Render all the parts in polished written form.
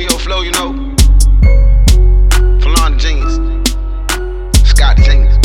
Mario flow, you know. Falon the genius. Scott the genius.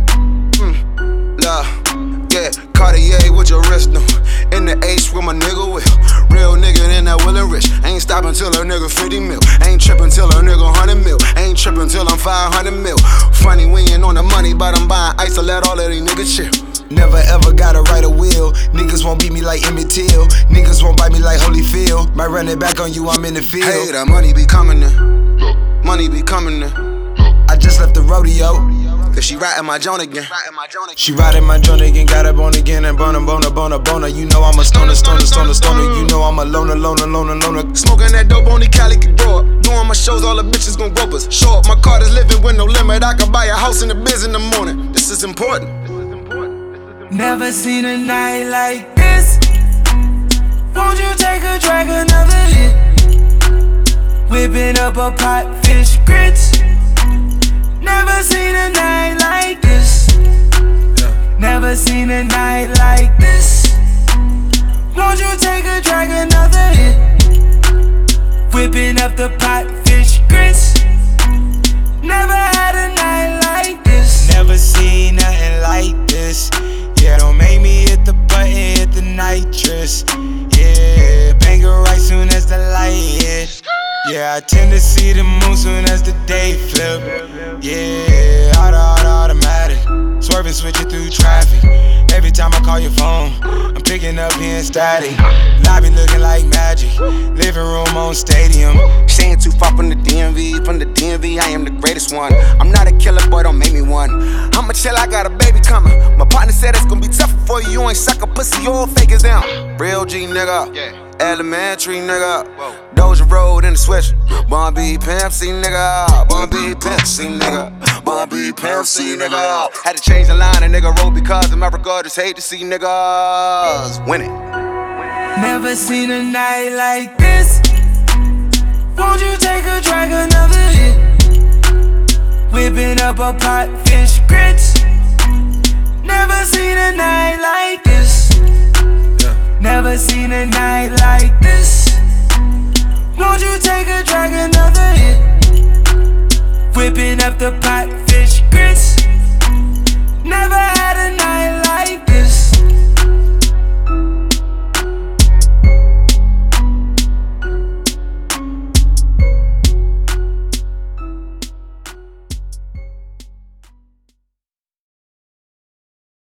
Love, yeah, Cartier with your wrist, no. In the H with my nigga with. Real nigga in that Will and Rich. Ain't stopping till a nigga 50 mil. Ain't tripping till a nigga 100 mil. Ain't tripping till I'm 500 mil. Funny, we ain't on the money, but I'm buying ice to let all of these niggas chill. Never ever gotta write a will. Niggas won't beat me like Emmett Till. Niggas won't bite me like Holyfield. Might run it back on you, I'm in the field. Hey, that money be coming in. Money be coming in. I just left the rodeo. Cause she riding my joint again. She riding my joint again. Got up on again and boner. You know I'm a stoner. You know I'm a loner. Smoking that dope, only Cali can grow up. Doing my shows, all the bitches gon' rope us. Show up, my card is living with no limit. I can buy a house in the biz in the morning. This is important. Never seen a night like this. Won't you take a drag, another hit? Whipping up a pot, fish grits. Never seen a night like this. Never seen a night like this. Won't you take a drag, another hit? Whipping up the pot, fish grits. Never had a night like this. Never seen nothing like this. Yeah, don't make me hit the button, hit the nitrous. Yeah, bang it right soon as the light hit. Yeah, I tend to see the moon soon as the day flip. Yeah, automatic. Swerving, switching through traffic. Every time I call your phone, I'm picking up being static. Lobby looking like magic. Living room on stadium. Staying too far from the DMV. From the DMV, I am the greatest one. I'm not a killer, boy, don't make me one. I'ma chill, I got a baby coming. My partner said it's gonna be tough for you. You ain't suck a pussy, you all fake as down. Real G, nigga. Elementary, nigga. Doja Road in the switch. Bun B Pimp C, nigga. Bun B Pimp C, nigga. Bun B Pimp C, nigga. Had to change the line, a nigga wrote because America just hate to see niggas winning. Never seen a night like this. Won't you take a drag, another hit? Whipping up a pot, fish grits. Never seen a night like this. Never seen a night like this. Won't you take a drag, another hit? Whipping up the pot, fish grits. Never had a night